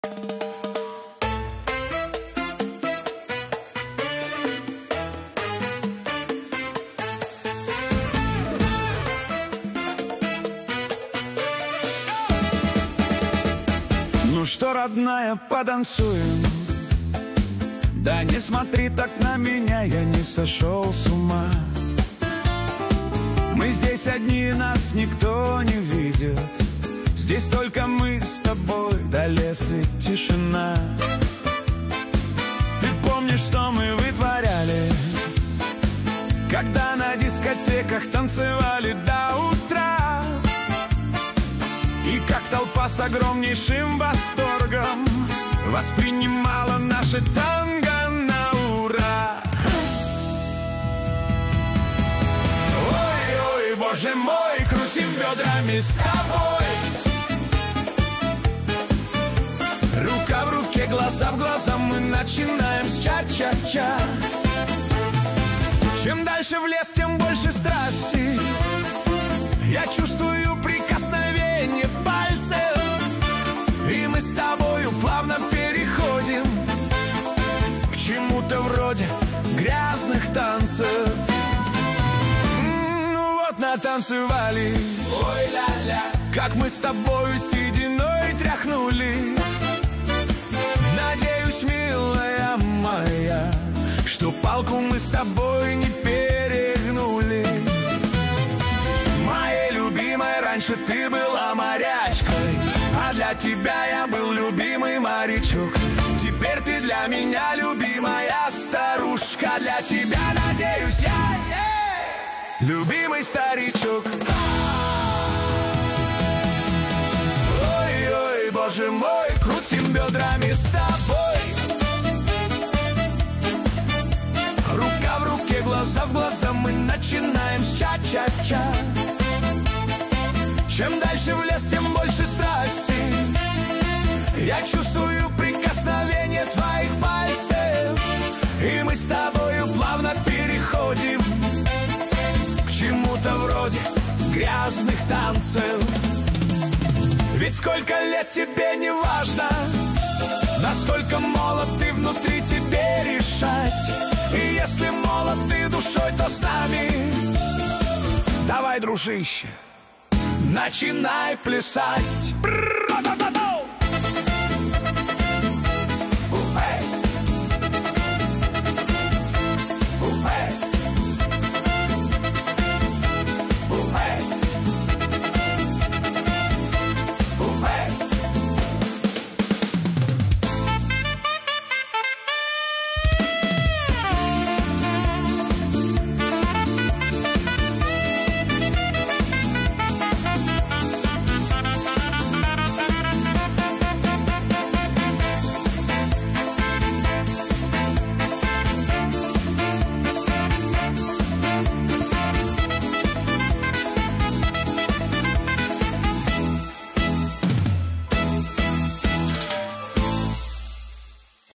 Ну что, родная, потанцуем? Да не смотри так на меня, я не сошел с ума. Мы здесь одни, нас никто не видит. Здесь только мы с тобой, да лес и тишина. Ты помнишь, что мы вытворяли, когда на дискотеках танцевали до утра? И как толпа с огромнейшим восторгом воспринимала наше танго на ура. Ой-ой, боже мой, крутим бедрами с тобой. Рука в руке, глаза в глаза, мы начинаем с ча-ча-ча. Чем дальше в лес, тем больше страсти. Я чувствую прикосновение пальцев, и мы с тобою плавно переходим к чему-то вроде грязных танцев. Ну вот натанцевались, ой-ля-ля, как мы с тобою сединой тряхнули. Надеюсь, милая моя, что палку мы с тобой не перегнули. Моей любимой, раньше ты была морячкой, а для тебя я был любимый морячок. Теперь ты для меня любимая старушка. Для тебя, надеюсь, я любимый старичок. Ой-ой, боже мой, крутим бедрами с тобой. Рука в руке, глаза в глаза, мы начинаем с ча-ча-ча. Чем дальше в лес, тем больше страсти. Я чувствую прикосновение твоих пальцев, и мы с тобою плавно переходим к чему-то вроде грязных танцев. Ведь сколько лет тебе не важно, насколько молод ты внутри, тебе решать. И если молод ты душой, то с нами давай, дружище, начинай плясать.